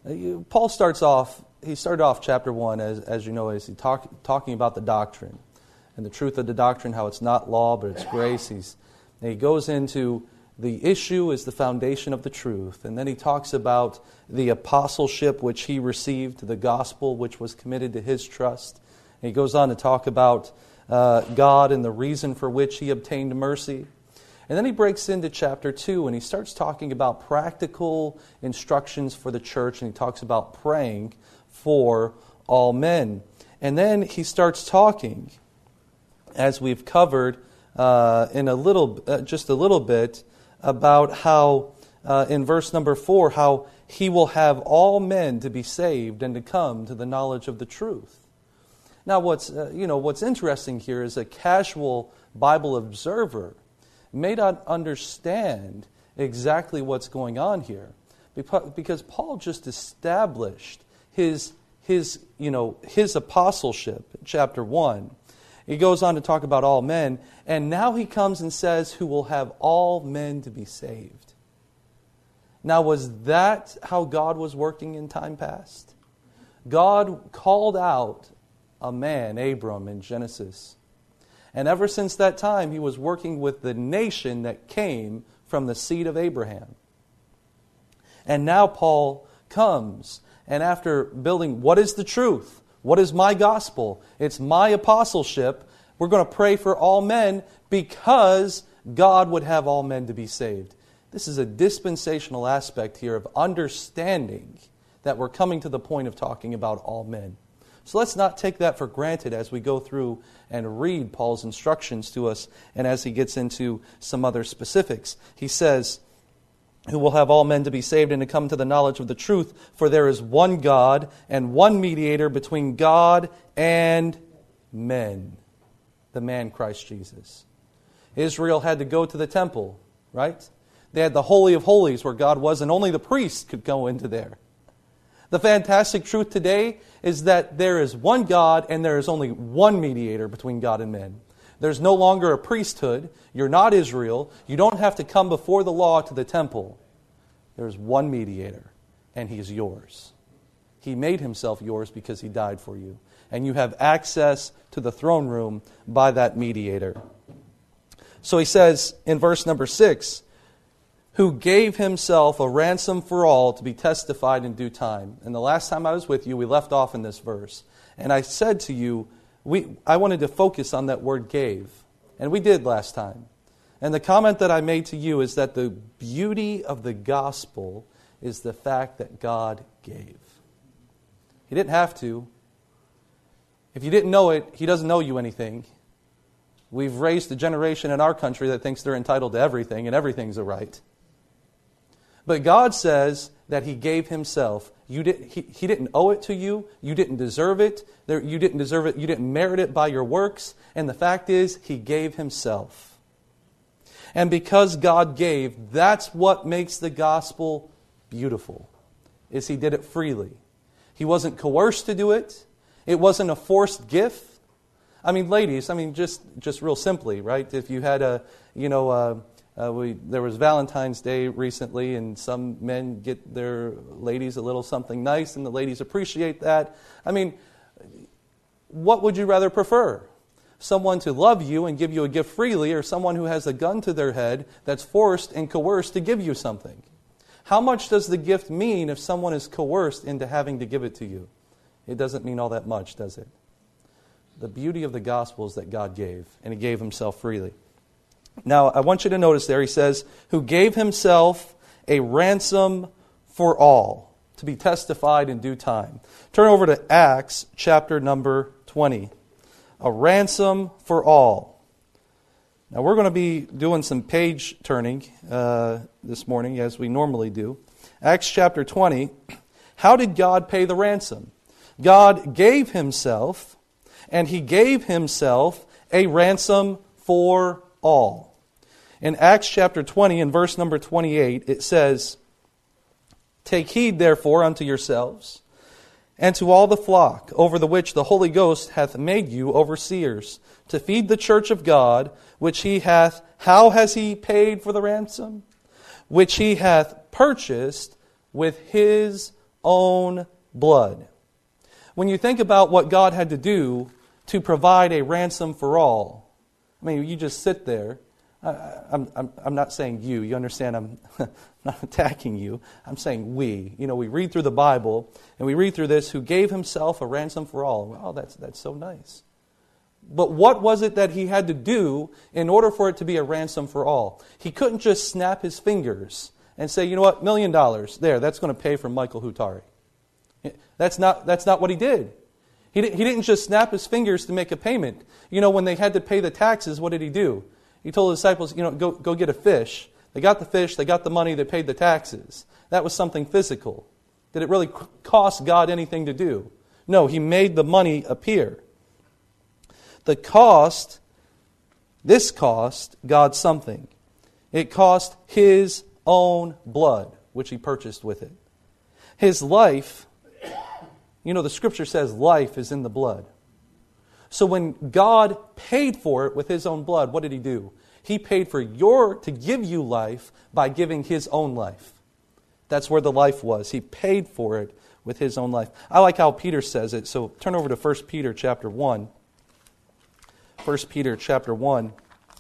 Paul started off chapter 1, as you know, as he talking about the doctrine and the truth of the doctrine, how it's not law, but it's grace. He goes into the issue is the foundation of the truth. And then he talks about the apostleship which he received, the gospel which was committed to his trust. And he goes on to talk about God and the reason for which he obtained mercy. And then he breaks into chapter 2 and he starts talking about practical instructions for the church, and he talks about praying for all men. And then he starts talking, as we've covered in just a little bit, about how in verse number 4, how he will have all men to be saved and to come to the knowledge of the truth. Now, what's interesting here is a casual Bible observer may not understand exactly what's going on here, because Paul just established his apostleship in chapter 1. He goes on to talk about all men, and now he comes and says, who will have all men to be saved. Now, was that how God was working in time past? God called out a man, Abram, in Genesis. And ever since that time, he was working with the nation that came from the seed of Abraham. And now Paul comes, and after building, what is the truth? What is my gospel? It's my apostleship. We're going to pray for all men because God would have all men to be saved. This is a dispensational aspect here of understanding that we're coming to the point of talking about all men. So let's not take that for granted as we go through and read Paul's instructions to us, and as he gets into some other specifics. He says, who will have all men to be saved and to come to the knowledge of the truth, for there is one God and one mediator between God and men, the man Christ Jesus. Israel had to go to the temple, right? They had the Holy of Holies where God was, and only the priests could go into there. The fantastic truth today is that there is one God and there is only one mediator between God and men. There's no longer a priesthood. You're not Israel. You don't have to come before the law to the temple. There's one mediator, and He is yours. He made Himself yours because He died for you. And you have access to the throne room by that mediator. So he says in verse number 6, who gave Himself a ransom for all to be testified in due time. And the last time I was with you, we left off in this verse. And I said to you, I wanted to focus on that word gave. And we did last time. And the comment that I made to you is that the beauty of the gospel is the fact that God gave. He didn't have to. If you didn't know it, He doesn't owe you anything. We've raised a generation in our country that thinks they're entitled to everything and everything's a right. But God says that He gave Himself. He didn't owe it to you. You didn't deserve it. You didn't deserve it. You didn't merit it by your works. And the fact is, He gave Himself. And because God gave, that's what makes the gospel beautiful, is He did it freely. He wasn't coerced to do it. It wasn't a forced gift. I mean, ladies, just real simply, right? If you had there was Valentine's Day recently, and some men get their ladies a little something nice, and the ladies appreciate that. I mean, what would you rather prefer? Someone to love you and give you a gift freely, or someone who has a gun to their head that's forced and coerced to give you something? How much does the gift mean if someone is coerced into having to give it to you? It doesn't mean all that much, does it? The beauty of the gospel is that God gave, and He gave Himself freely. Now, I want you to notice there, He says, who gave Himself a ransom for all, to be testified in due time. Turn over to Acts chapter number 20. A ransom for all. Now, we're going to be doing some page turning this morning, as we normally do. Acts chapter 20. How did God pay the ransom? God gave Himself, and He gave Himself a ransom for all. In Acts chapter 20 and verse number 28, it says, take heed therefore unto yourselves, and to all the flock, over the which the Holy Ghost hath made you overseers, to feed the church of God, which He hath, how has He paid for the ransom? Which He hath purchased with His own blood. When you think about what God had to do to provide a ransom for all, I mean, you just sit there. I'm not saying you. You understand I'm not attacking you. I'm saying we. We read through the Bible, and we read through this, who gave himself a ransom for all. Well, that's so nice. But what was it that he had to do in order for it to be a ransom for all? He couldn't just snap his fingers and say, you know what, $1 million, there, that's going to pay for Michael Hutari. That's not what he did. He didn't just snap his fingers to make a payment. When they had to pay the taxes, what did he do? He told the disciples, go get a fish. They got the fish, they got the money, they paid the taxes. That was something physical. Did it really cost God anything to do? No, he made the money appear. This cost God something. It cost his own blood, which he purchased with it. His life, the Scripture says life is in the blood. So when God paid for it with his own blood, what did he do? He paid to give you life by giving his own life. That's where the life was. He paid for it with his own life. I like how Peter says it. So turn over to 1 Peter chapter 1. 1 Peter chapter 1.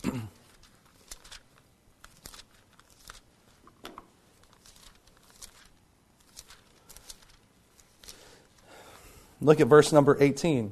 Look at verse number 18.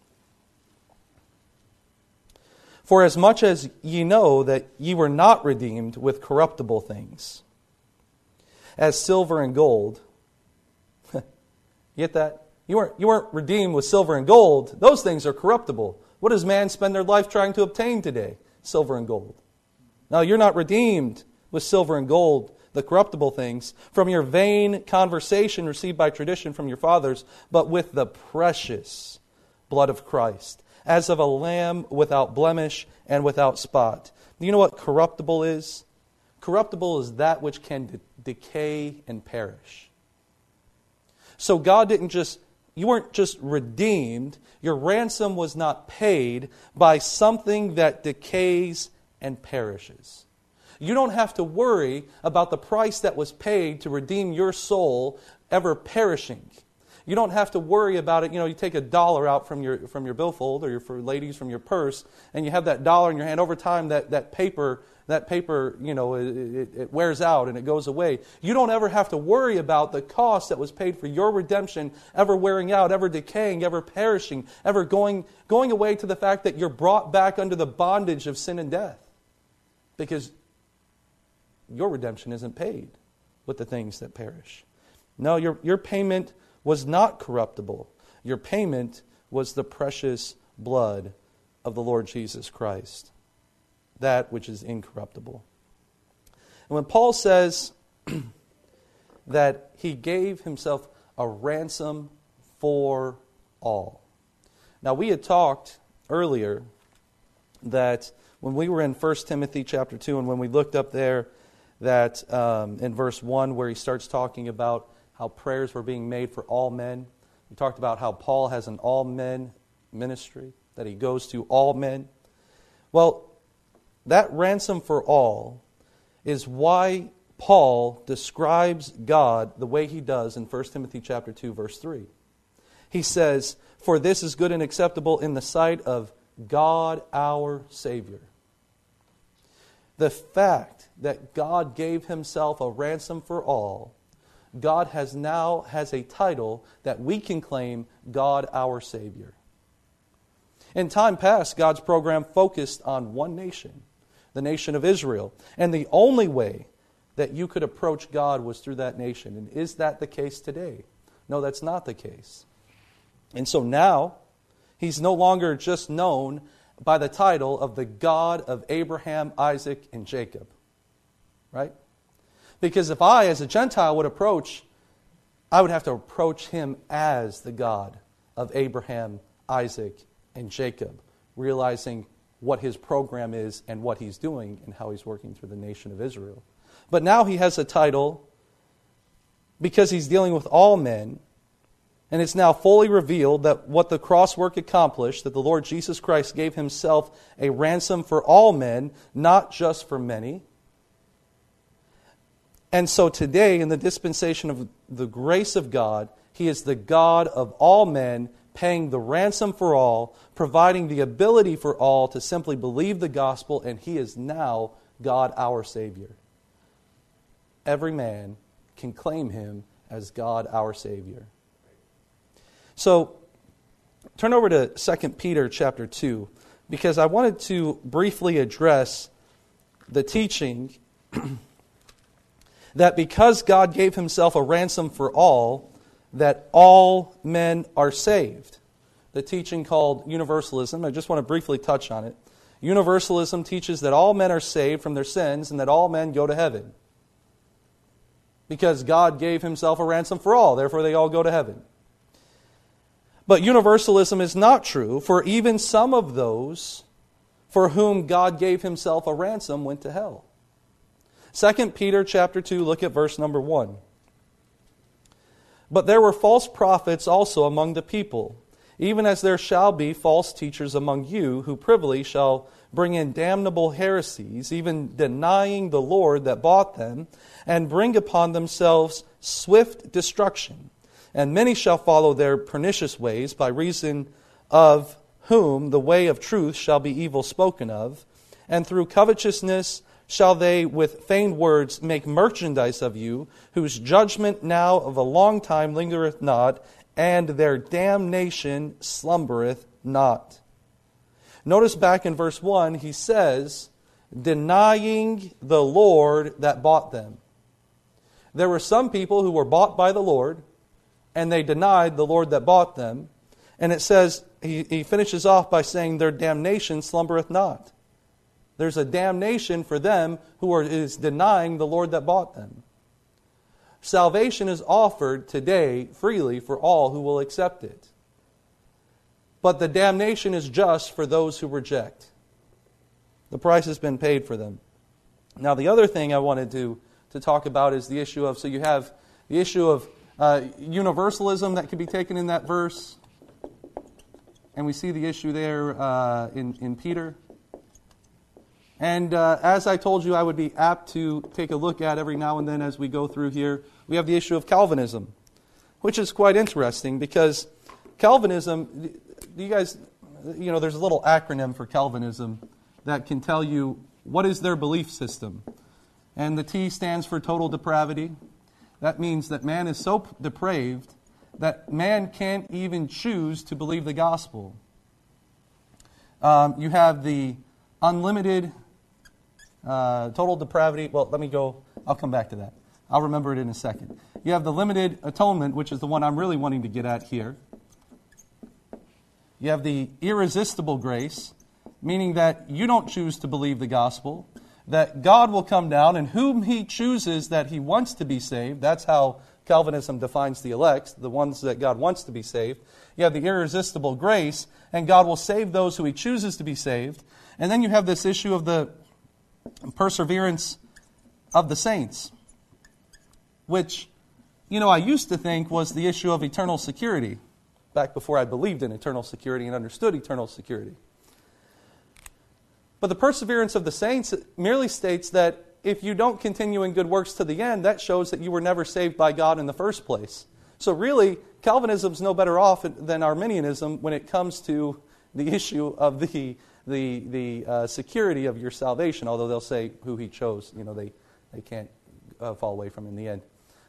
For as much as ye know that ye were not redeemed with corruptible things, as silver and gold. You get that? You weren't redeemed with silver and gold. Those things are corruptible. What does man spend their life trying to obtain today? Silver and gold. Now, you're not redeemed with silver and gold, the corruptible things, from your vain conversation received by tradition from your fathers, but with the precious blood of Christ, as of a lamb without blemish and without spot. Do you know what corruptible is? Corruptible is that which can decay and perish. So God you weren't just redeemed. Your ransom was not paid by something that decays and perishes. You don't have to worry about the price that was paid to redeem your soul ever perishing. You don't have to worry about it. You take $1 out from your billfold, or for ladies from your purse, and you have that $1 in your hand. Over time, that paper, it wears out and it goes away. You don't ever have to worry about the cost that was paid for your redemption ever wearing out, ever decaying, ever perishing, ever going away, to the fact that you're brought back under the bondage of sin and death. Because your redemption isn't paid with the things that perish. No, your payment was not corruptible. Your payment was the precious blood of the Lord Jesus Christ, that which is incorruptible. And when Paul says that he gave himself a ransom for all. Now, we had talked earlier that when we were in 1 Timothy chapter 2, and when we looked up there that in verse 1 where he starts talking about how prayers were being made for all men. We talked about how Paul has an all men ministry, that he goes to all men. Well, that ransom for all is why Paul describes God the way he does in 1 Timothy chapter 2, verse 3. He says, "For this is good and acceptable in the sight of God our Savior." The fact that God gave himself a ransom for all, God has a title that we can claim God our Savior. In time past, God's program focused on one nation, the nation of Israel. And the only way that you could approach God was through that nation. And is that the case today? No, that's not the case. And so now, he's no longer just known by the title of the God of Abraham, Isaac, and Jacob. Right? Because if I, as a Gentile, would approach, I would have to approach him as the God of Abraham, Isaac, and Jacob, realizing what his program is and what he's doing and how he's working through the nation of Israel. But now he has a title because he's dealing with all men, and it's now fully revealed that what the cross work accomplished, that the Lord Jesus Christ gave himself a ransom for all men, not just for many. And so today, in the dispensation of the grace of God, He is the God of all men, paying the ransom for all, providing the ability for all to simply believe the gospel, and He is now God our Savior. Every man can claim Him as God our Savior. So, turn over to 2 Peter chapter 2, because I wanted to briefly address the teaching that because God gave Himself a ransom for all, that all men are saved. The teaching called universalism, I just want to briefly touch on it. Universalism teaches that all men are saved from their sins and that all men go to heaven. Because God gave Himself a ransom for all, therefore they all go to heaven. But universalism is not true, for even some of those for whom God gave Himself a ransom went to hell. 2 Peter chapter 2, look at verse number 1. But there were false prophets also among the people, even as there shall be false teachers among you, who privily shall bring in damnable heresies, even denying the Lord that bought them, and bring upon themselves swift destruction. And many shall follow their pernicious ways, by reason of whom the way of truth shall be evil spoken of, and through covetousness shall they with feigned words make merchandise of you, whose judgment now of a long time lingereth not, and their damnation slumbereth not. Notice back in verse 1, he says, denying the Lord that bought them. There were some people who were bought by the Lord, and they denied the Lord that bought them. And it says, he finishes off by saying, their damnation slumbereth not. There's a damnation for them who is denying the Lord that bought them. Salvation is offered today freely for all who will accept it. But the damnation is just for those who reject. The price has been paid for them. Now the other thing I wanted to talk about is the issue of, so you have the issue of universalism that could be taken in that verse. And we see the issue there in Peter. And as I told you, I would be apt to take a look at every now and then as we go through here. We have the issue of Calvinism, which is quite interesting because Calvinism, you guys, there's a little acronym for Calvinism that can tell you what is their belief system. And the T stands for total depravity. That means that man is so depraved that man can't even choose to believe the gospel. You have the unlimited total depravity. Well, I'll come back to that. I'll remember it in a second. You have the limited atonement, which is the one I'm really wanting to get at here. You have the irresistible grace, meaning that you don't choose to believe the gospel, that God will come down, and whom He chooses that He wants to be saved. That's how Calvinism defines the elect, the ones that God wants to be saved. You have the irresistible grace, and God will save those who He chooses to be saved. And then you have this issue of the perseverance of the saints, which, I used to think was the issue of eternal security, back before I believed in eternal security and understood eternal security. But the perseverance of the saints merely states that if you don't continue in good works to the end, that shows that you were never saved by God in the first place. So really, Calvinism's no better off than Arminianism when it comes to the issue of the security of your salvation, although they'll say who He chose. They can't fall away from in the end.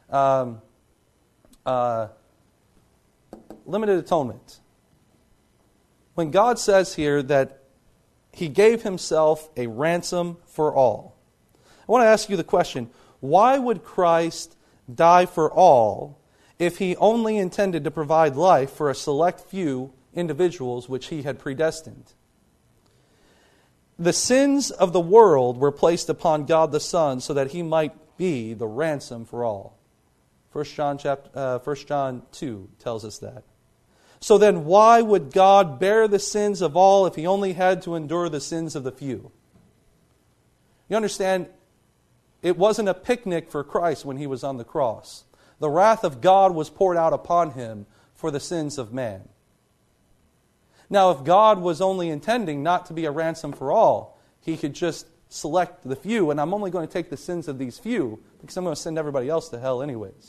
Limited atonement. When God says here that He gave Himself a ransom for all, I want to ask you the question, why would Christ die for all if He only intended to provide life for a select few individuals which He had predestined? The sins of the world were placed upon God the Son so that He might be the ransom for all. 1 John 2 tells us that. So then why would God bear the sins of all if He only had to endure the sins of the few? You understand, it wasn't a picnic for Christ when He was on the cross. The wrath of God was poured out upon Him for the sins of man. Now, if God was only intending not to be a ransom for all, He could just select the few, and I'm only going to take the sins of these few because I'm going to send everybody else to hell anyways.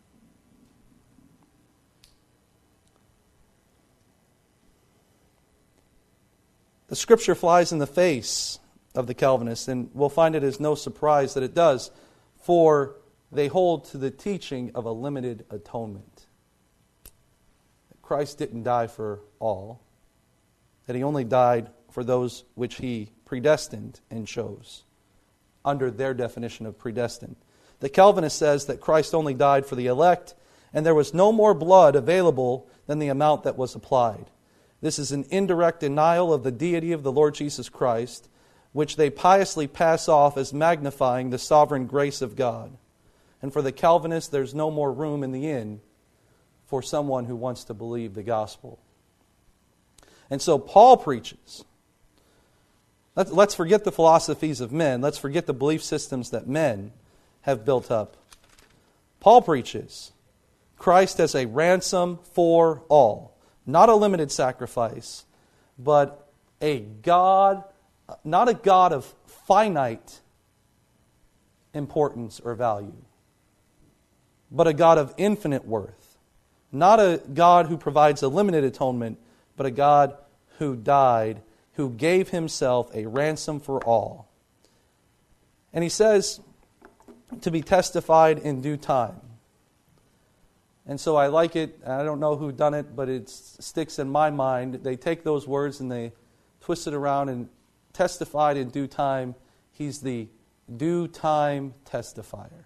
The Scripture flies in the face of the Calvinists, and we'll find it as no surprise that it does, for they hold to the teaching of a limited atonement. Christ didn't die for all, that He only died for those which He predestined and chose, under their definition of predestined. The Calvinist says that Christ only died for the elect, and there was no more blood available than the amount that was applied. This is an indirect denial of the deity of the Lord Jesus Christ, which they piously pass off as magnifying the sovereign grace of God. And for the Calvinists, there's no more room in the inn for someone who wants to believe the gospel. And so Paul preaches. Let's forget the philosophies of men. Let's forget the belief systems that men have built up. Paul preaches Christ as a ransom for all. Not a limited sacrifice, but a God, not a God of finite importance or value, but a God of infinite worth. Not a God who provides a limited atonement, but a God who died, who gave Himself a ransom for all. And he says to be testified in due time. And so I like it. I don't know who done it, but it sticks in my mind. They take those words and they twist it around, and testified in due time. He's the due time testifier.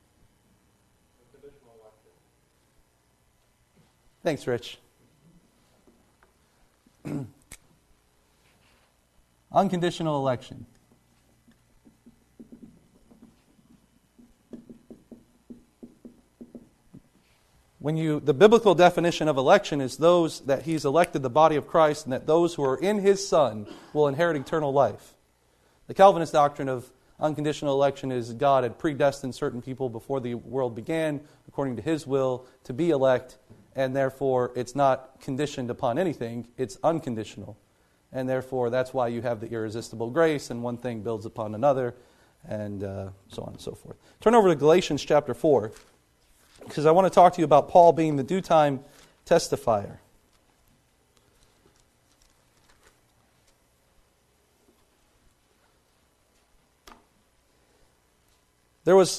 Thanks, Rich. Unconditional election. The biblical definition of election is those that He's elected the body of Christ, and that those who are in His Son will inherit eternal life. The Calvinist doctrine of unconditional election is God had predestined certain people before the world began, according to His will, to be elect, and therefore it's not conditioned upon anything, it's unconditional. And therefore that's why you have the irresistible grace, and one thing builds upon another, and so on and so forth. Turn over to Galatians chapter 4. Because I want to talk to you about Paul being the due time testifier. There was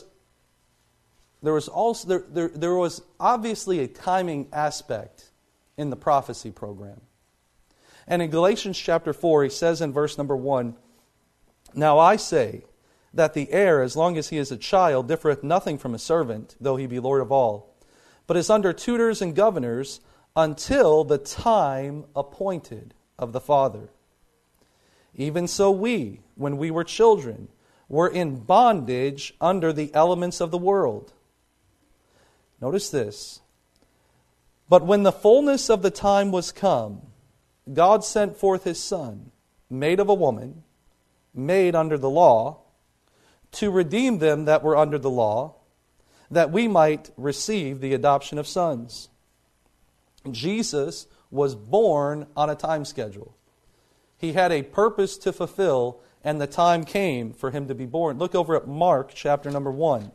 obviously a timing aspect in the prophecy program. And in Galatians chapter 4, he says in verse number 1, "Now I say that the heir, as long as he is a child, differeth nothing from a servant, though he be Lord of all, but is under tutors and governors until the time appointed of the Father. Even so we, when we were children, were in bondage under the elements of the world." Notice this. "But when the fullness of the time was come, God sent forth His Son, made of a woman, made under the law, to redeem them that were under the law, that we might receive the adoption of sons." Jesus was born on a time schedule. He had a purpose to fulfill, and the time came for Him to be born. Look over at Mark chapter number 1.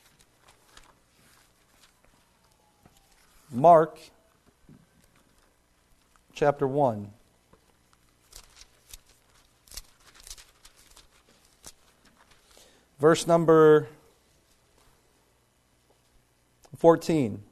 Mark chapter 1. Verse number 14.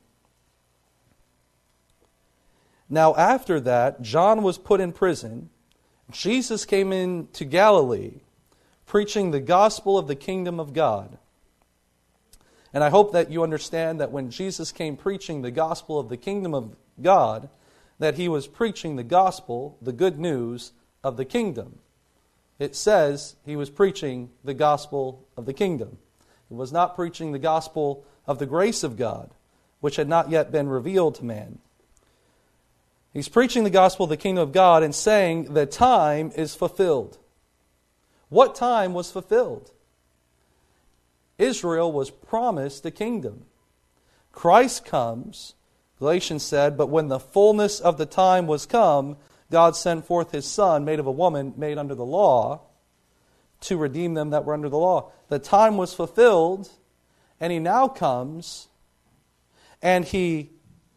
"Now after that, John was put in prison. Jesus came into Galilee, preaching the gospel of the kingdom of God." And I hope that you understand that when Jesus came preaching the gospel of the kingdom of God, that He was preaching the gospel, the good news of the kingdom. It says He was preaching the gospel of the kingdom. He was not preaching the gospel of the grace of God, which had not yet been revealed to man. He's preaching the gospel of the kingdom of God and saying the time is fulfilled. What time was fulfilled? Israel was promised a kingdom. Christ comes, Galatians said, "But when the fullness of the time was come, God sent forth His Son, made of a woman, made under the law, to redeem them that were under the law. The time was fulfilled, and he now comes, and he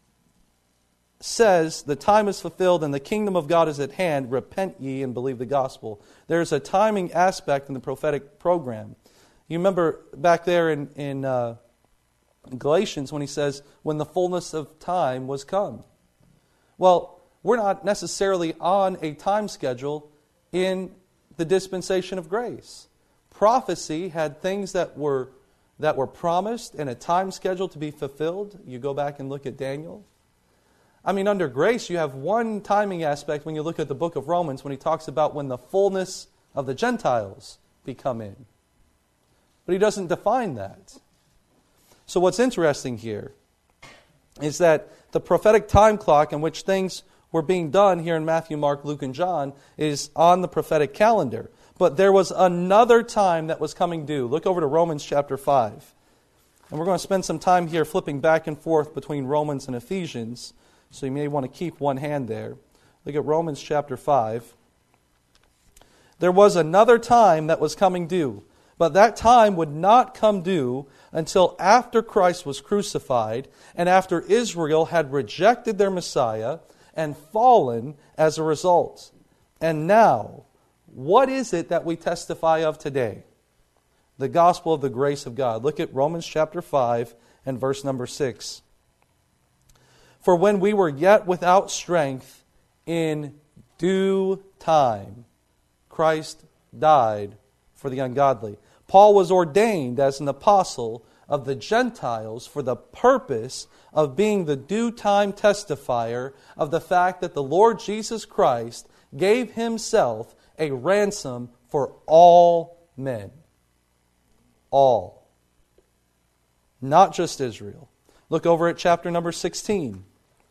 says, the time is fulfilled and the kingdom of God is at hand. Repent ye and believe the gospel. There's a timing aspect in the prophetic program. You remember back there in Galatians when he says, when the fullness of time was come. Well, we're not necessarily on a time schedule in the dispensation of grace. Prophecy had things that were promised and a time schedule to be fulfilled. You go back and look at Daniel. I mean, under grace, you have one timing aspect when you look at the book of Romans when he talks about when the fullness of the Gentiles become in. But he doesn't define that. So what's interesting here is that the prophetic time clock in which things were being done here in Matthew, Mark, Luke, and John is on the prophetic calendar. But there was another time that was coming due. Look over to Romans chapter 5. And we're going to spend some time here flipping back and forth between Romans and Ephesians. So you may want to keep one hand there. Look at Romans chapter 5. There was another time that was coming due, but that time would not come due until after Christ was crucified and after Israel had rejected their Messiah and fallen as a result. And now, what is it that we testify of today? The gospel of the grace of God. Look at Romans chapter 5 and verse number 6. For when we were yet without strength, in due time, Christ died for the ungodly. Paul was ordained as an apostle of the Gentiles for the purpose of being the due time testifier of the fact that the Lord Jesus Christ gave himself a ransom for all men. All. Not just Israel. Look over at chapter number 16.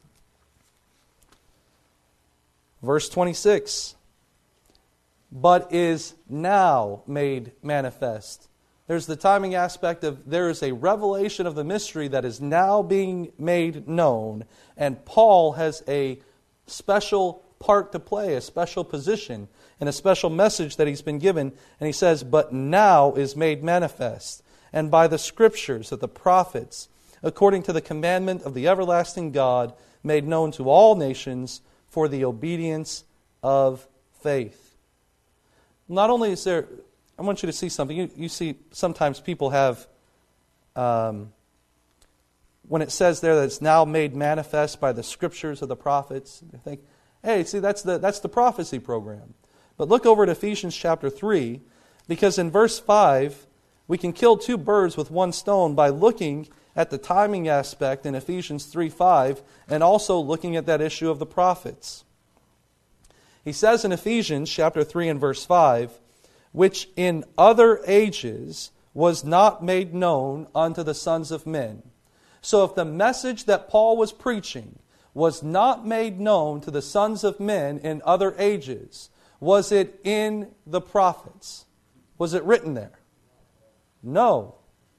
Verse 26, but is now made manifest. There's the timing aspect of there is a revelation of the mystery that is now being made known, and Paul has a special part to play, a special position, and a special message that he's been given, and he says, but now is made manifest, and by the scriptures of the prophets, according to the commandment of the everlasting God, made known to all nations, for the obedience of faith. Not only is there, I want you to see something. You see sometimes people have, when it says there that it's now made manifest by the scriptures of the prophets, they think, hey, see, that's the prophecy program. But look over at Ephesians chapter 3, because in verse 5, we can kill two birds with one stone by looking at the timing aspect in Ephesians 3:5, and also looking at that issue of the prophets. He says in Ephesians chapter 3 and verse 5, which in other ages was not made known unto the sons of men. So if the message that Paul was preaching was not made known to the sons of men in other ages, was it in the prophets? Was it written there? No.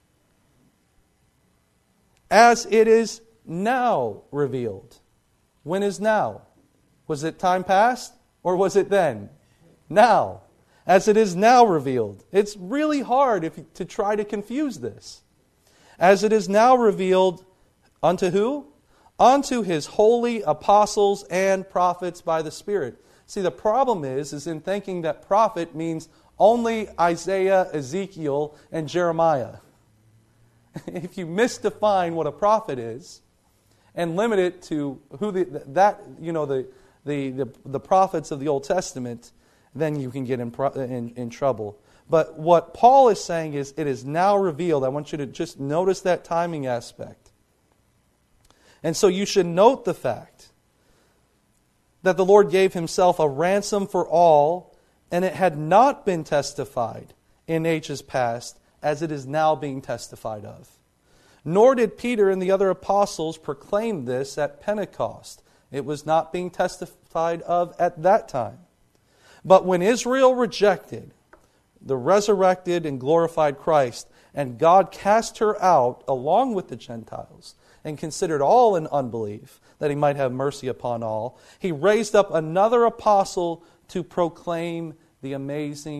As it is now revealed. When is now? Was it time past or was it then? Now. As it is now revealed. It's really hard to try to confuse this. As it is now revealed unto who? Unto his holy apostles and prophets by the Spirit. See, the problem is in thinking that prophet means only Isaiah, Ezekiel, and Jeremiah. If you misdefine what a prophet is and limit it to who the prophets of the Old Testament, then you can get in trouble. But what Paul is saying is, it is now revealed. I want you to just notice that timing aspect. And so you should note the fact that the Lord gave himself a ransom for all, and it had not been testified in ages past, as it is now being testified of. Nor did Peter and the other apostles proclaim this at Pentecost. It was not being testified of at that time. But when Israel rejected the resurrected and glorified Christ, and God cast her out along with the Gentiles, and considered all in unbelief, that he might have mercy upon all, he raised up another apostle to proclaim the amazing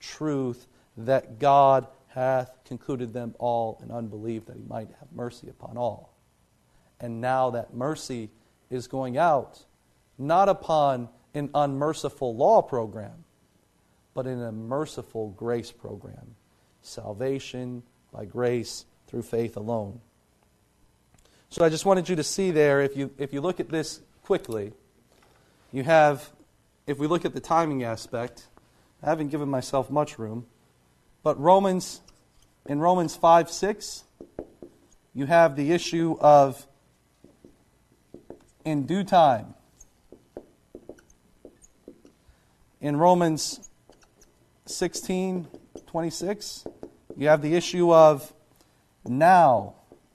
truth that God hath concluded them all in unbelief, that he might have mercy upon all. And now that mercy is going out, not upon an unmerciful law program, but in a merciful grace program. Salvation by grace through faith alone. So I just wanted you to see there, if you look at this quickly, you have, if we look at the timing aspect, I haven't given myself much room, but in Romans 5:6, you have the issue of in due time. In Romans 16:26, you have the issue of now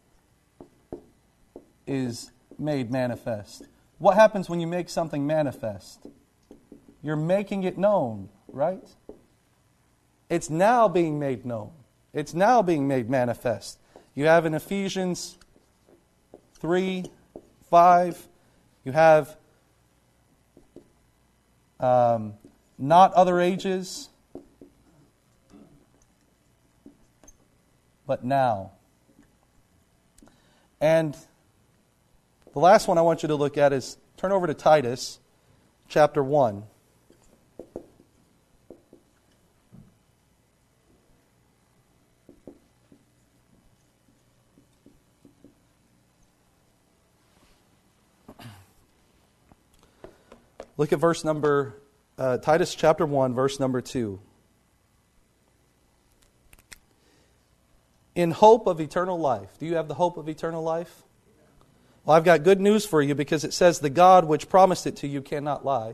is made manifest. What happens when you make something manifest? You're making it known, right? It's now being made known. It's now being made manifest. You have in Ephesians 3:5, you have not other ages, but now. And the last one I want you to look at is, turn over to Titus chapter 1. Look at Titus chapter 1, verse number 2. In hope of eternal life. Do you have the hope of eternal life? Well, I've got good news for you, because it says the God which promised it to you cannot lie.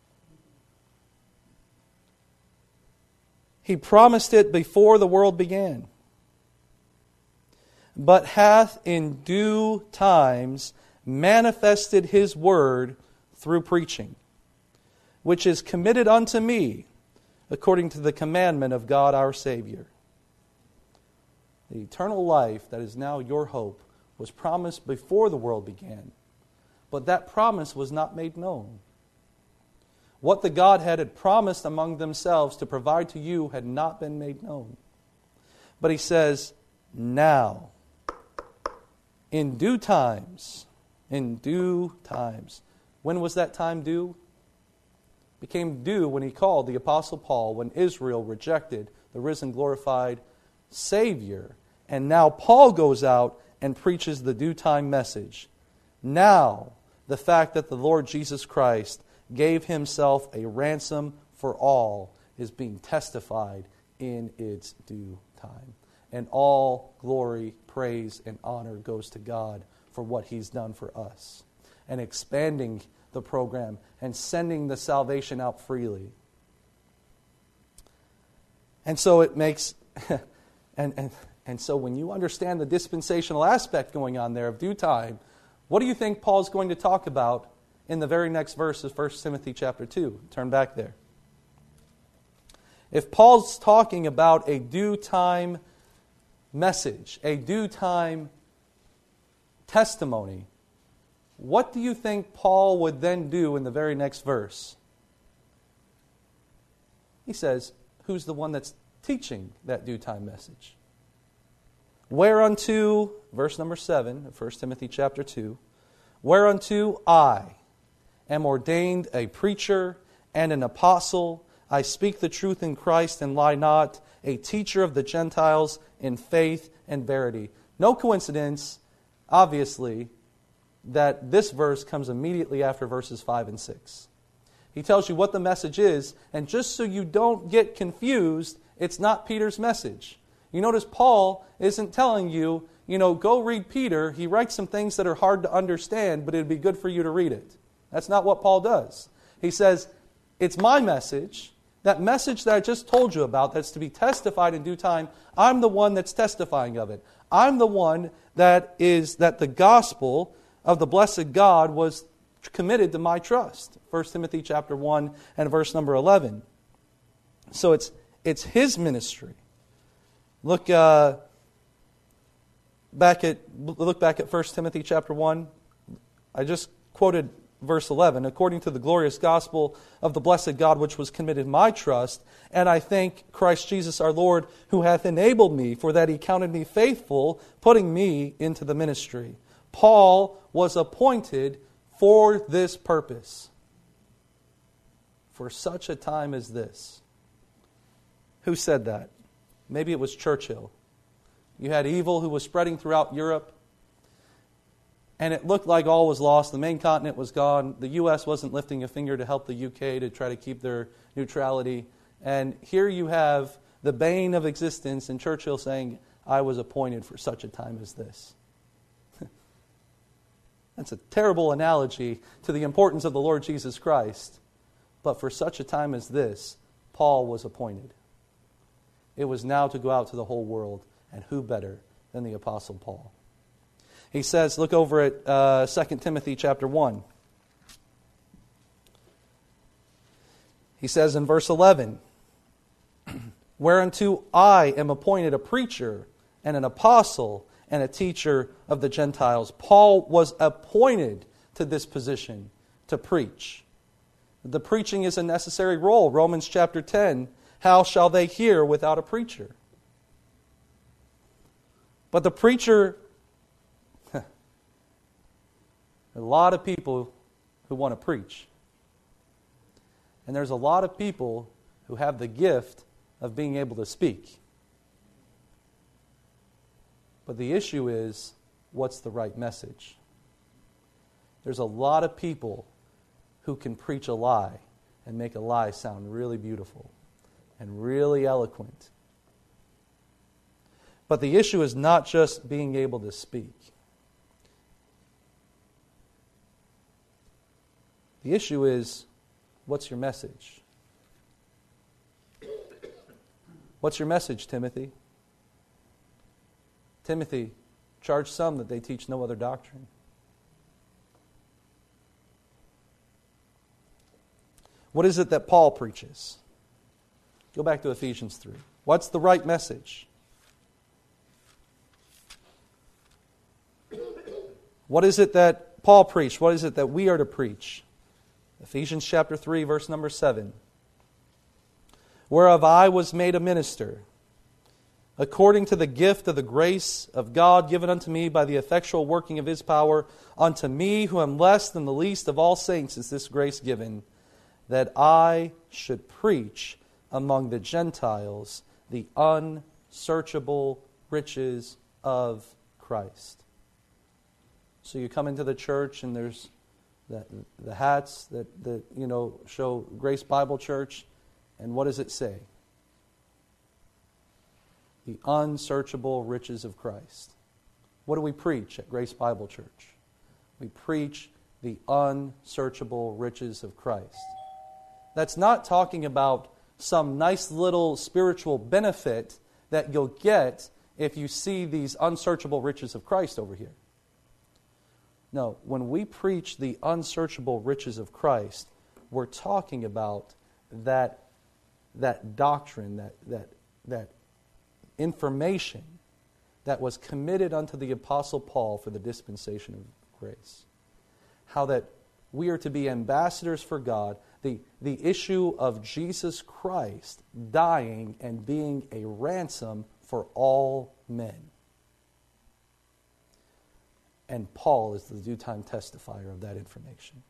He promised it before the world began, but hath in due times manifested His word through preaching, which is committed unto me according to the commandment of God our Savior. The eternal life that is now your hope was promised before the world began, but that promise was not made known. What the Godhead had promised among themselves to provide to you had not been made known. But He says, now, in due times. When was that time due? It became due when He called the Apostle Paul, when Israel rejected the risen, glorified Savior. And now Paul goes out and preaches the due time message. Now, the fact that the Lord Jesus Christ gave Himself a ransom for all is being testified in its due time. And all glory, praise, and honor goes to God for what He's done for us, and expanding the program and sending the salvation out freely. And so it makes, and so when you understand the dispensational aspect going on there of due time, what do you think Paul's going to talk about in the very next verse of 1 Timothy chapter 2? Turn back there. If Paul's talking about a due time message, a due time testimony, what do you think Paul would then do in the very next verse? He says, who's the one that's teaching that due time message? Whereunto, verse number 7 of 1 Timothy chapter 2, whereunto I am ordained a preacher and an apostle. I speak the truth in Christ and lie not, a teacher of the Gentiles in faith and verity. No coincidence, obviously, that this verse comes immediately after verses 5 and 6. He tells you what the message is, and just so you don't get confused, it's not Peter's message. You notice Paul isn't telling you, go read Peter. He writes some things that are hard to understand, but it'd be good for you to read it. That's not what Paul does. He says, it's my message, that message that I just told you about, that's to be testified in due time. I'm the one that's testifying of it. I'm the one that the gospel of the blessed God was committed to my trust. 1 Timothy chapter 1 and verse number 11. So it's his ministry. Look back at 1 Timothy chapter 1. I just quoted verse 11, according to the glorious gospel of the blessed God which was committed my trust, and I thank Christ Jesus our Lord, who hath enabled me, for that he counted me faithful, putting me into the ministry. Paul was appointed for this purpose, for such a time as this. Who said that? Maybe it was Churchill. You had evil who was spreading throughout Europe, and it looked like all was lost. The main continent was gone. The U.S. wasn't lifting a finger to help the U.K. to try to keep their neutrality. And here you have the bane of existence, and Churchill saying, I was appointed for such a time as this. That's a terrible analogy to the importance of the Lord Jesus Christ. But for such a time as this, Paul was appointed. It was now to go out to the whole world, and who better than the Apostle Paul? He says, look over at 2 Timothy chapter 1. He says in verse 11, whereunto I am appointed a preacher and an apostle and a teacher of the Gentiles. Paul was appointed to this position to preach. The preaching is a necessary role. Romans chapter 10, how shall they hear without a preacher? But the preacher, a lot of people who want to preach. And there's a lot of people who have the gift of being able to speak. But the issue is, what's the right message? There's a lot of people who can preach a lie and make a lie sound really beautiful and really eloquent. But the issue is not just being able to speak. The issue is, what's your message? What's your message, Timothy? Timothy, charge some that they teach no other doctrine. What is it that Paul preaches? Go back to Ephesians 3. What's the right message? What is it that Paul preached? What is it that we are to preach? Ephesians chapter 3, verse number 7. Whereof I was made a minister, according to the gift of the grace of God given unto me by the effectual working of His power, unto me who am less than the least of all saints is this grace given, that I should preach among the Gentiles the unsearchable riches of Christ. So you come into the church and there's the hats that show Grace Bible Church, and what does it say? The unsearchable riches of Christ. What do we preach at Grace Bible Church? We preach the unsearchable riches of Christ. That's not talking about some nice little spiritual benefit that you'll get if you see these unsearchable riches of Christ over here. No, when we preach the unsearchable riches of Christ, we're talking about that doctrine, that information that was committed unto the Apostle Paul for the dispensation of grace. How that we are to be ambassadors for God, the issue of Jesus Christ dying and being a ransom for all men. And Paul is the due time testifier of that information.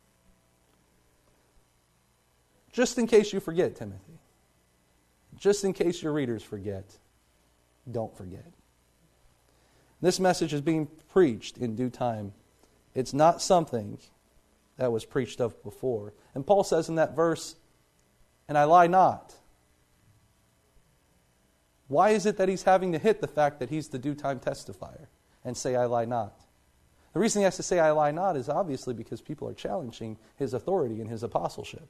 Just in case you forget, Timothy. Just in case your readers forget, don't forget. This message is being preached in due time. It's not something that was preached of before. And Paul says in that verse, and I lie not. Why is it that he's having to hit the fact that he's the due time testifier and say, I lie not? The reason he has to say, I lie not, is obviously because people are challenging his authority and his apostleship.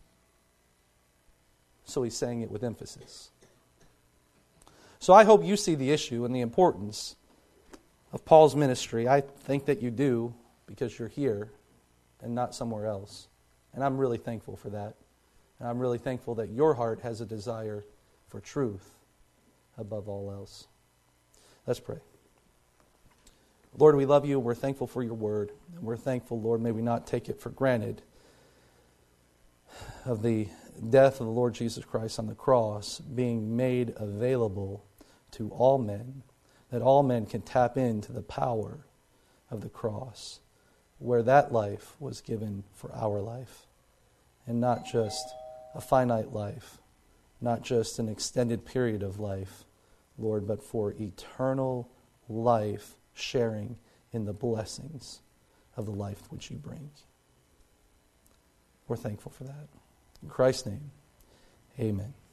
So he's saying it with emphasis. So I hope you see the issue and the importance of Paul's ministry. I think that you do, because you're here and not somewhere else. And I'm really thankful for that. And I'm really thankful that your heart has a desire for truth above all else. Let's pray. Lord, we love you. We're thankful for your word. And we're thankful, Lord, may we not take it for granted of the death of the Lord Jesus Christ on the cross being made available to all men, that all men can tap into the power of the cross, where that life was given for our life, and not just a finite life, not just an extended period of life, Lord, but for eternal life, sharing in the blessings of the life which you bring. We're thankful for that. In Christ's name, amen.